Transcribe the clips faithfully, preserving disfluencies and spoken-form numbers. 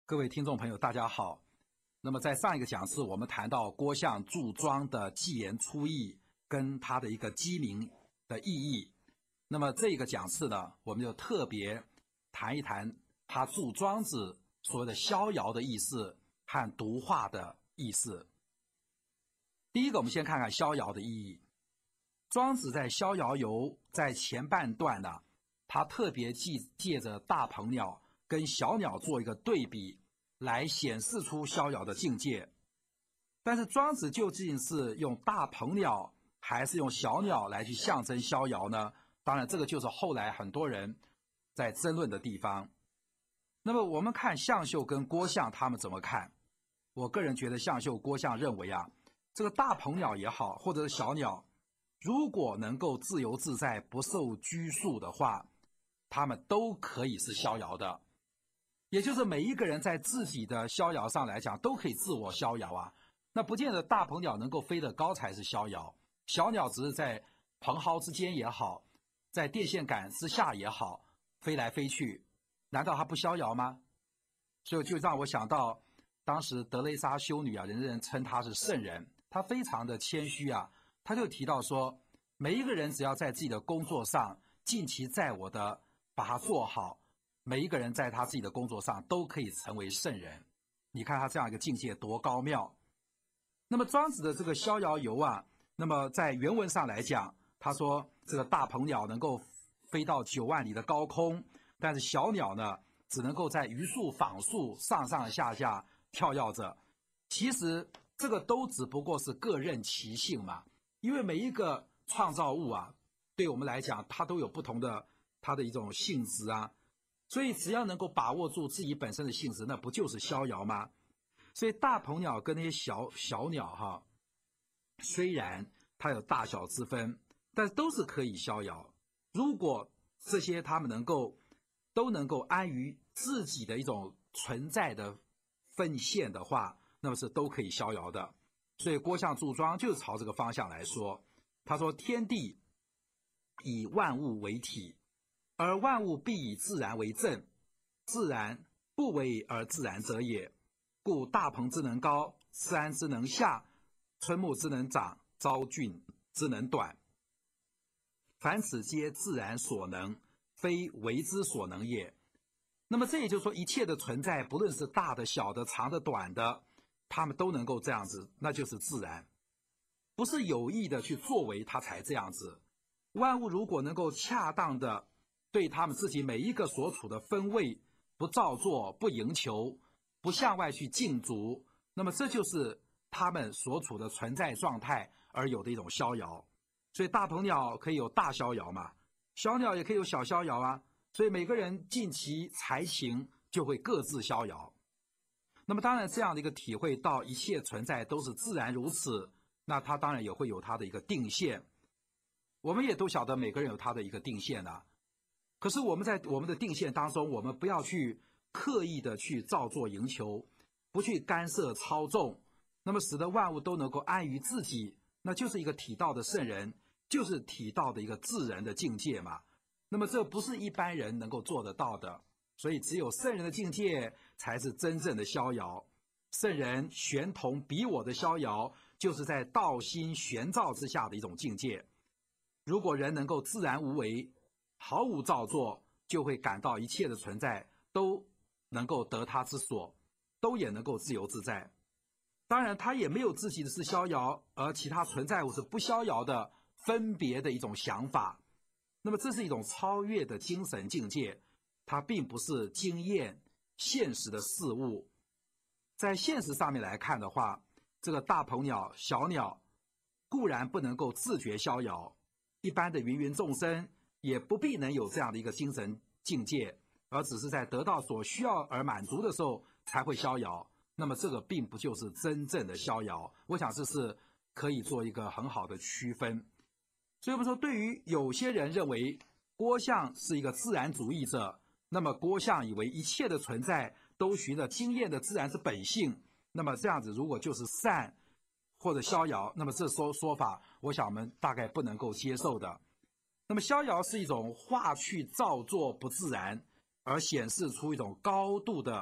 各位听众朋友，大家好。那么在上一个讲次，我们谈到郭象注庄的寄言出意跟他的一个鸡鸣的意义。那么这个讲次呢，我们就特别谈一谈他注庄子所谓的逍遥的意思和独化的意思。第一个，我们先看看逍遥的意义。庄子在《逍遥游》在前半段呢，他特别借借着大鹏鸟跟小鸟做一个对比，来显示出逍遥的境界。但是庄子究竟是用大鹏鸟还是用小鸟来去象征逍遥呢？当然这个就是后来很多人在争论的地方。那么我们看向秀跟郭象他们怎么看。我个人觉得向秀郭象认为啊，这个大鹏鸟也好，或者是小鸟，如果能够自由自在不受拘束的话，他们都可以是逍遥的。也就是每一个人在自己的逍遥上来讲都可以自我逍遥啊。那不见得大鹏鸟能够飞得高才是逍遥，小鸟只是在蓬蒿之间也好，在电线杆之下也好，飞来飞去，难道它不逍遥吗？所以就让我想到当时德蕾莎修女啊，人人称她是圣人，她非常的谦虚啊，她就提到说，每一个人只要在自己的工作上尽其在我的把它做好，每一个人在他自己的工作上都可以成为圣人。你看他这样一个境界多高妙。那么庄子的这个逍遥游啊，那么在原文上来讲，他说这个大鹏鸟能够飞到九万里的高空，但是小鸟呢只能够在榆树坊树上上下下跳跃着。其实这个都只不过是各任其性嘛，因为每一个创造物啊，对我们来讲它都有不同的它的一种性质啊，所以只要能够把握住自己本身的性质，那不就是逍遥吗？所以大鹏鸟跟那些小小鸟哈，虽然它有大小之分，但是都是可以逍遥。如果这些它们能够都能够安于自己的一种存在的分线的话，那么是都可以逍遥的。所以郭象注庄就是朝这个方向来说。他说天地以万物为体，而万物必以自然为正，自然不为而自然者也。故大鹏之能高，山之能下，春木之能长，朝郡之能短。凡此皆自然所能，非为之所能也。那么这也就是说，一切的存在，不论是大的、小的、长的、短的，它们都能够这样子，那就是自然，不是有意的去作为它才这样子。万物如果能够恰当的对他们自己每一个所处的分位，不造作，不营求，不向外去竞逐，那么这就是他们所处的存在状态而有的一种逍遥。所以大鹏鸟可以有大逍遥嘛，小鸟也可以有小逍遥啊，所以每个人尽其才情就会各自逍遥。那么当然这样的一个体会到一切存在都是自然如此，那它当然也会有它的一个定线。我们也都晓得每个人有他的一个定线啊，可是我们在我们的定线当中，我们不要去刻意的去造作营求，不去干涉操纵，那么使得万物都能够安于自己，那就是一个体道的圣人，就是体道的一个自然的境界嘛。那么这不是一般人能够做得到的，所以只有圣人的境界才是真正的逍遥。圣人玄同彼我的逍遥，就是在道心玄照之下的一种境界。如果人能够自然无为，毫无造作，就会感到一切的存在都能够得他之所，都也能够自由自在。当然他也没有自己的是逍遥，而其他存在物是不逍遥的分别的一种想法。那么这是一种超越的精神境界，它并不是经验现实的事物。在现实上面来看的话，这个大鹏鸟、小鸟固然不能够自觉逍遥，一般的芸芸众生也不必能有这样的一个精神境界，而只是在得到所需要而满足的时候才会逍遥。那么这个并不就是真正的逍遥，我想这是可以做一个很好的区分。所以我们说，对于有些人认为郭象是一个自然主义者，那么郭象以为一切的存在都循着经验的自然之本性，那么这样子如果就是善或者逍遥，那么这说说法我想我们大概不能够接受的。那么逍遥是一种化去造作不自然，而显示出一种高度的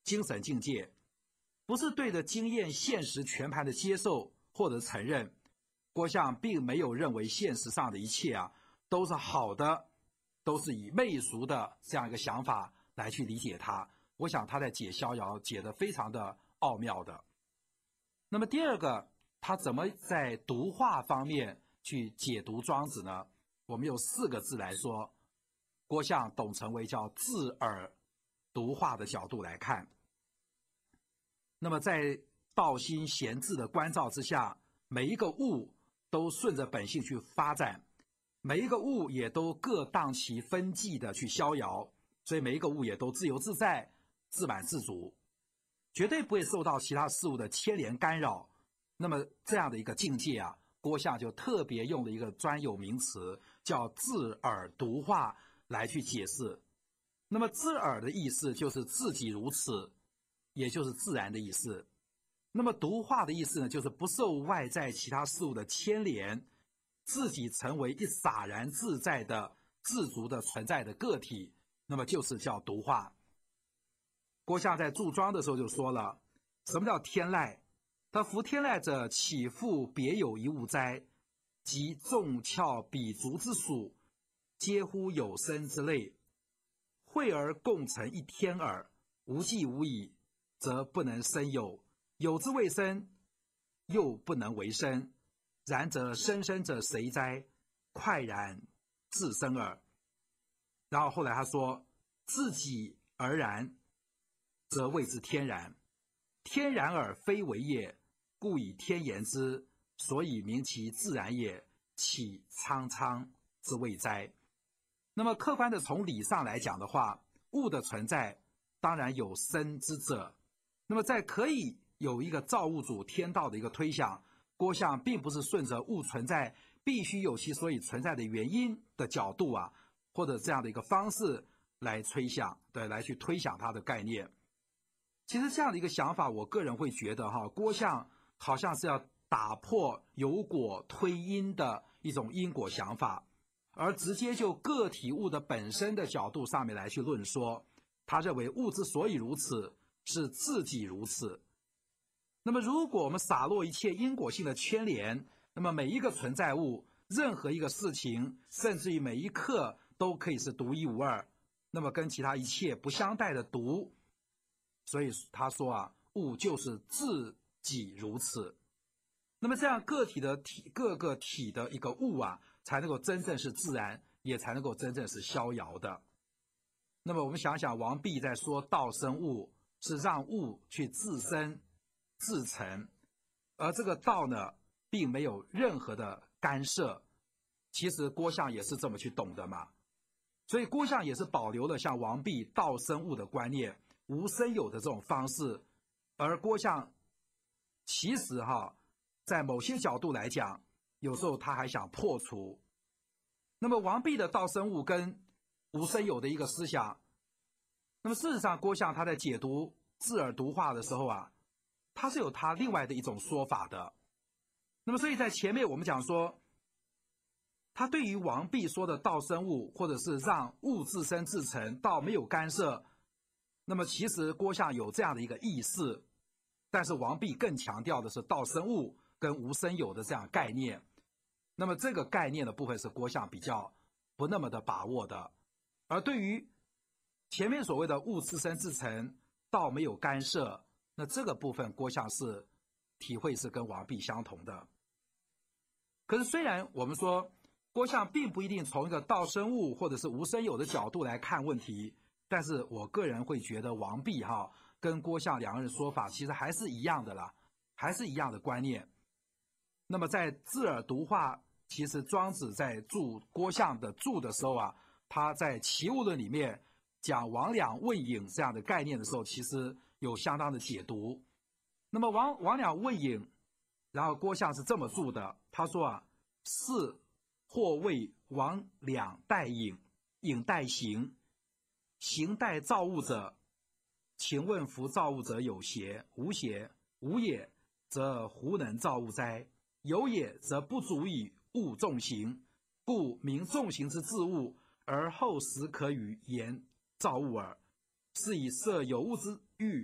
精神境界，不是对着经验现实全盘的接受或者承认。郭象并没有认为现实上的一切啊都是好的，都是以媚俗的这样一个想法来去理解它。我想他在解逍遥解得非常的奥妙的。那么第二个，他怎么在读画方面去解读庄子呢？我们用四个字来说，郭象、董成为叫自耳读画的角度来看。那么在道心闲置的关照之下，每一个物都顺着本性去发展，每一个物也都各当其分际的去逍遥，所以每一个物也都自由自在、自满自足，绝对不会受到其他事物的牵连干扰。那么这样的一个境界啊，郭象就特别用了一个专有名词，叫自耳独画来去解释。那么自耳的意思就是自己如此，也就是自然的意思。那么独画的意思呢，就是不受外在其他事物的牵连，自己成为一洒然自在的自足的存在的个体，那么就是叫独画。郭象在注庄的时候就说了，什么叫天籁？他夫天籁者，岂复别有一物哉？即众窍比足之属，皆乎有生之类，会而共成一天耳。无迹无以，则不能生有；有之未生，又不能为生。然则生生者谁哉？快然自生耳。然后后来他说，自己而然，则谓之天然。天然而非为也，故以天言之，所以名其自然也，岂苍苍之谓哉？那么客观的从理上来讲的话，物的存在当然有生之者。那么在可以有一个造物主天道的一个推想，郭象并不是顺着物存在必须有其所以存在的原因的角度啊，或者这样的一个方式来推想，对，来去推想它的概念。其实这样的一个想法，我个人会觉得哈，郭象好像是要打破有果推因的一种因果想法，而直接就个体物的本身的角度上面来去论说。他认为物之所以如此，是自己如此。那么如果我们洒落一切因果性的牵连，那么每一个存在物，任何一个事情，甚至于每一刻都可以是独一无二，那么跟其他一切不相待的独。所以他说啊，物就是自己如此。那么这样个体的体，各个体的一个物啊，才能够真正是自然，也才能够真正是逍遥的。那么我们想想，王弼在说道生物，是让物去自生自成，而这个道呢，并没有任何的干涉。其实郭象也是这么去懂的嘛，所以郭象也是保留了像王弼道生物的观念，无生有的这种方式。而郭象其实哈，在某些角度来讲，有时候他还想破除。那么王弼的道生物跟无生有的一个思想，那么事实上郭象他在解读自耳独画的时候啊，他是有他另外的一种说法的。那么所以在前面我们讲说，他对于王弼说的道生物，或者是让物自生自成，道没有干涉，那么其实郭象有这样的一个意思，但是王弼更强调的是道生物跟无生有的这样概念。那么这个概念的部分是郭象比较不那么的把握的。而对于前面所谓的物自生自成，道没有干涉，那这个部分郭象是体会是跟王弼相同的。可是虽然我们说郭象并不一定从一个道生物或者是无生有的角度来看问题，但是我个人会觉得王弼哈跟郭象两个人说法其实还是一样的啦，还是一样的观念。那么在自耳独画，其实庄子在注郭象的注的时候啊，他在齐物论里面讲王两问影这样的概念的时候，其实有相当的解读。那么王王两问影，然后郭象是这么注的，他说啊，是或谓王两代影，影代形，形代造物者，请问夫造物者有邪？无邪。无也，则胡能造物哉？有也，则不足以物众形，故名众形之自物，而后实可与言造物耳。是以设有物之欲，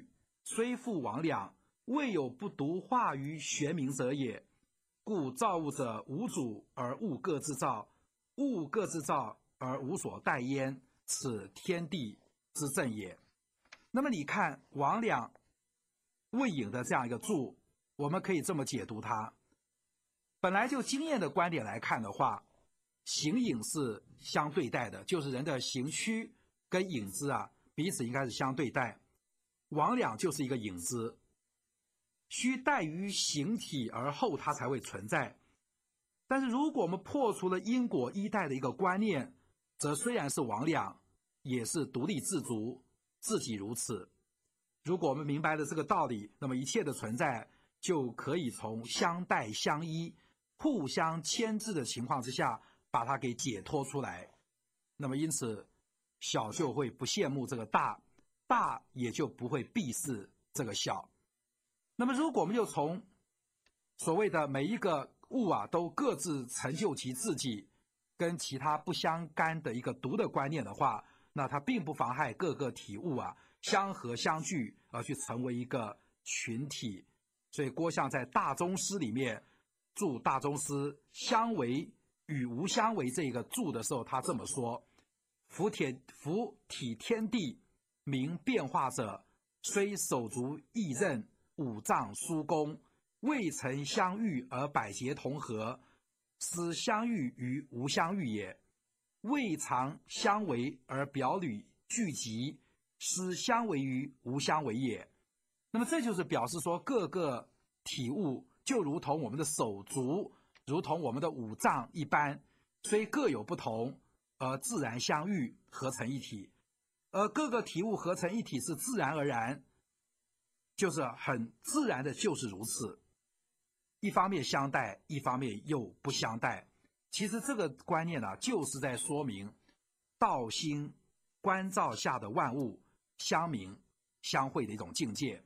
虽复魍魉，未有不独化于玄冥者也。故造物者无主而物各自造，物各自造而无所待焉，此天地之正也。那么你看魍魉未影的这样一个注，我们可以这么解读它。本来就经验的观点来看的话，形影是相对待的，就是人的形躯跟影子啊彼此应该是相对待。魍魉就是一个影子，须待于形体而后它才会存在。但是如果我们破除了因果依代的一个观念，则虽然是魍魉，也是独立自足，自己如此。如果我们明白了这个道理，那么一切的存在就可以从相待相依、互相牵制的情况之下，把它给解脱出来。那么因此，小就会不羡慕这个大，大也就不会鄙视这个小。那么如果我们就从所谓的每一个物啊都各自成就其自己，跟其他不相干的一个独的观念的话，那它并不妨害各个体物啊相合相聚而去成为一个群体。所以郭象在大宗师里面注大宗师相为与无相为这个注的时候，他这么说：夫体夫体天地明变化者，虽手足异任，五脏疏功，未曾相遇而百节同合，斯相遇于无相遇也；未尝相为而表里聚集，斯相为于无相为也。那么这就是表示说，各个体物就如同我们的手足，如同我们的五脏一般，虽各有不同，而自然相遇合成一体。而各个体物合成一体是自然而然，就是很自然的，就是如此。一方面相待，一方面又不相待。其实这个观念呢、啊，就是在说明道心观照下的万物相明相会的一种境界。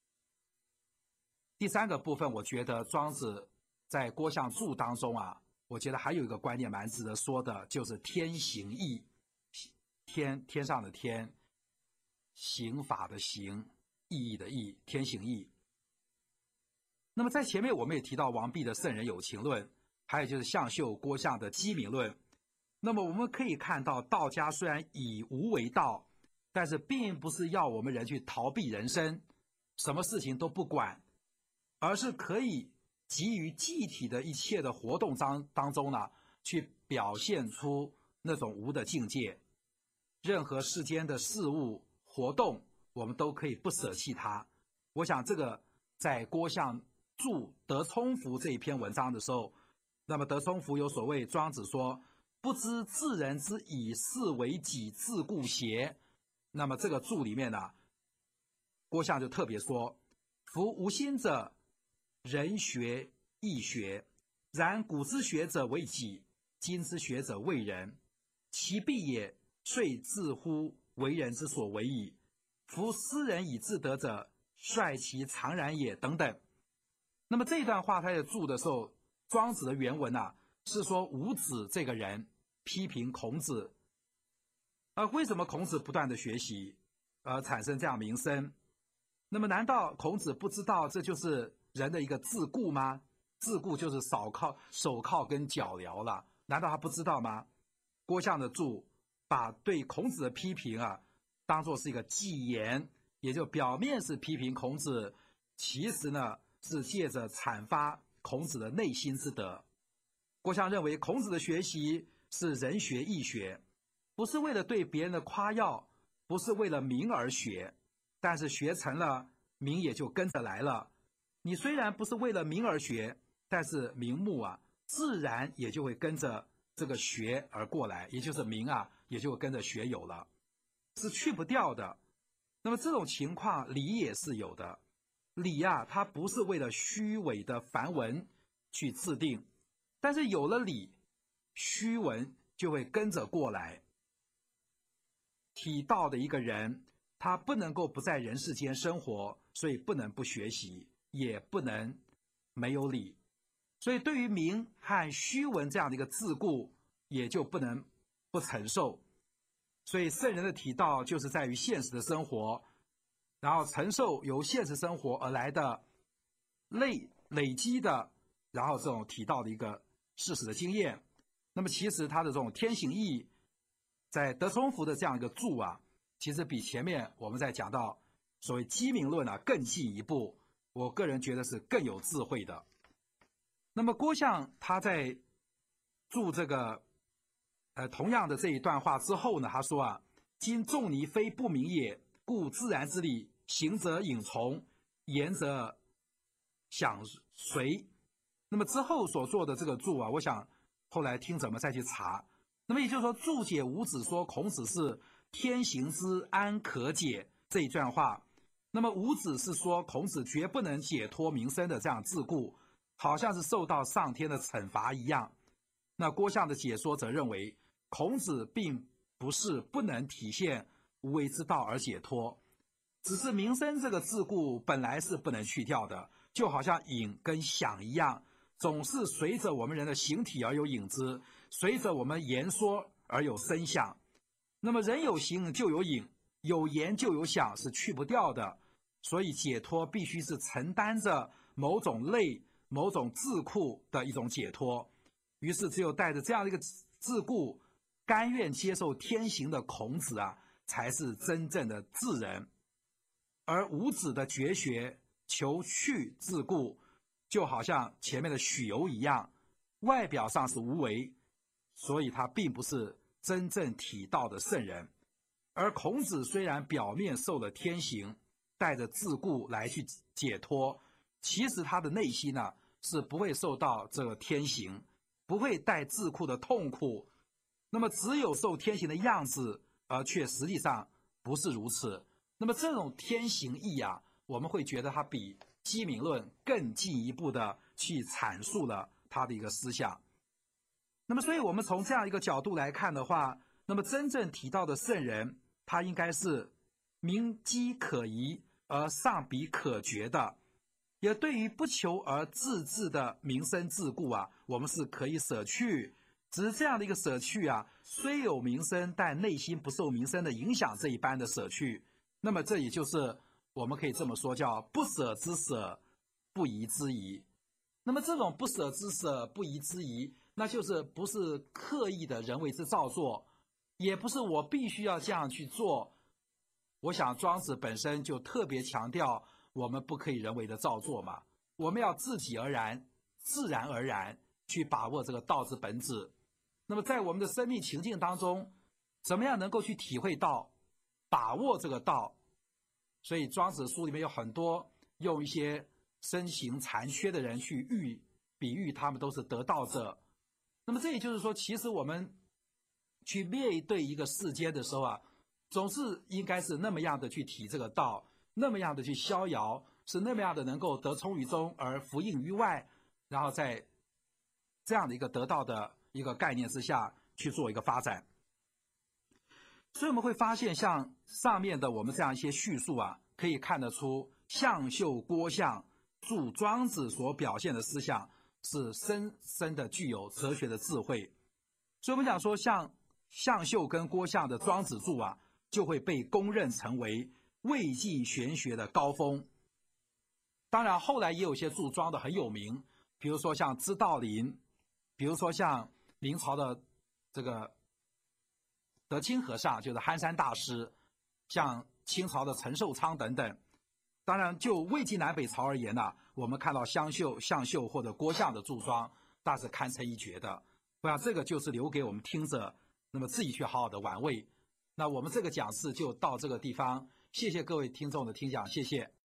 第三个部分，我觉得庄子在郭象注当中啊，我觉得还有一个观念蛮值得说的，就是天行义。天天上的天，刑法的刑，意义的义，天行义。那么在前面我们也提到王弼的圣人有情论，还有就是向秀、郭象的机敏论。那么我们可以看到，道家虽然以无为道，但是并不是要我们人去逃避人生，什么事情都不管，而是可以给予具体的一切的活动当当中呢，去表现出那种无的境界。任何世间的事物活动，我们都可以不舍弃它。我想这个在郭象注德充福这一篇文章的时候，那么德充福有所谓庄子说不知自人之以事为己，自固邪。那么这个注里面呢，郭象就特别说，夫无心者人学亦学，然古之学者为己，今之学者为人，其必也，遂自乎为人之所为矣。夫斯人以自得者，率其常然也，等等。那么这段话他在注的时候，庄子的原文啊是说伍子这个人批评孔子，而为什么孔子不断的学习而产生这样名声？那么难道孔子不知道这就是人的一个自固吗？自固就是手铐手铐跟脚镣了，难道他不知道吗？郭象的注把对孔子的批评啊当作是一个祭言，也就表面是批评孔子，其实呢是借着阐发孔子的内心之德。郭象认为孔子的学习是人学易学，不是为了对别人的夸耀，不是为了名而学，但是学成了，名也就跟着来了。你虽然不是为了名而学，但是名目啊自然也就会跟着这个学而过来，也就是名啊也就会跟着学有了，是去不掉的。那么这种情况理也是有的，理啊它不是为了虚伪的繁文去制定，但是有了理，虚文就会跟着过来。体道的一个人，他不能够不在人世间生活，所以不能不学习，也不能没有理。所以对于名和虚文这样的一个桎梏，也就不能不承受。所以圣人的体道就是在于现实的生活， 然后承受由现实生活而来的累累积的，然后这种提到的一个事实的经验。那么其实它的这种天行义，在德充福的这样一个注啊，其实比前面我们在讲到所谓机明论啊更进一步，我个人觉得是更有智慧的。那么郭象他在注这个呃同样的这一段话之后呢，他说啊，今仲尼非不明也，故自然之理，行则隐从，言则想随。那么之后所做的这个注啊，我想后来听怎么再去查。那么也就是说，注解伍子说孔子是天行之，安可解这一段话。那么伍子是说孔子绝不能解脱民生的这样桎梏，好像是受到上天的惩罚一样。那郭象的解说则认为，孔子并不是不能体现无为之道而解脱，只是民生这个桎梏本来是不能去掉的，就好像影跟响一样，总是随着我们人的形体而有影子，随着我们言说而有声响。那么人有形就有影，有言就有响，是去不掉的。所以解脱必须是承担着某种累、某种桎梏的一种解脱。于是只有带着这样的一个桎梏，甘愿接受天行的孔子啊，才是真正的智人。而伍子的绝学求去桎梏，就好像前面的许由一样，外表上是无为，所以他并不是真正体道的圣人。而孔子虽然表面受了天行，带着桎梏来去解脱，其实他的内心呢是不会受到这个天行，不会带桎梏的痛苦。那么只有受天行的样子，而却实际上不是如此。那么这种天行义啊，我们会觉得它比机明论更进一步的去阐述了他的一个思想。那么所以我们从这样一个角度来看的话，那么真正提到的圣人，他应该是明机可疑而上笔可决的，也对于不求而自治的民生桎梏啊，我们是可以舍去。只是这样的一个舍去啊，虽有民生，但内心不受民生的影响，这一般的舍去。那么这也就是我们可以这么说，叫不舍之舍，不疑之疑。那么这种不舍之舍，不疑之疑，那就是不是刻意的人为之造作，也不是我必须要这样去做。我想庄子本身就特别强调，我们不可以人为的造作嘛，我们要自己而然、自然而然去把握这个道之本质。那么在我们的生命情境当中，怎么样能够去体会到、把握这个道？所以庄子书里面有很多用一些身形残缺的人去喻比喻他们都是得道者。那么这也就是说，其实我们去面对一个世间的时候啊，总是应该是那么样的去体这个道，那么样的去逍遥，是那么样的能够得充于中而弗应于外，然后在这样的一个得道的一个概念之下去做一个发展。所以我们会发现，像上面的我们这样一些叙述啊，可以看得出向秀、郭象注庄子所表现的思想是深深的具有哲学的智慧。所以我们讲说，像向秀跟郭象的庄子注啊，就会被公认成为魏晋玄学的高峰。当然后来也有一些注庄的很有名，比如说像知道林，比如说像明朝的这个德清和尚，就是憨山大师，像清朝的陈寿昌等等。当然就魏晋南北朝而言呢、啊，我们看到湘秀、向秀或者郭象的注庄，那是堪称一绝的。我想这个就是留给我们听者，那么自己去好好的玩味。那我们这个讲示就到这个地方，谢谢各位听众的听讲，谢谢。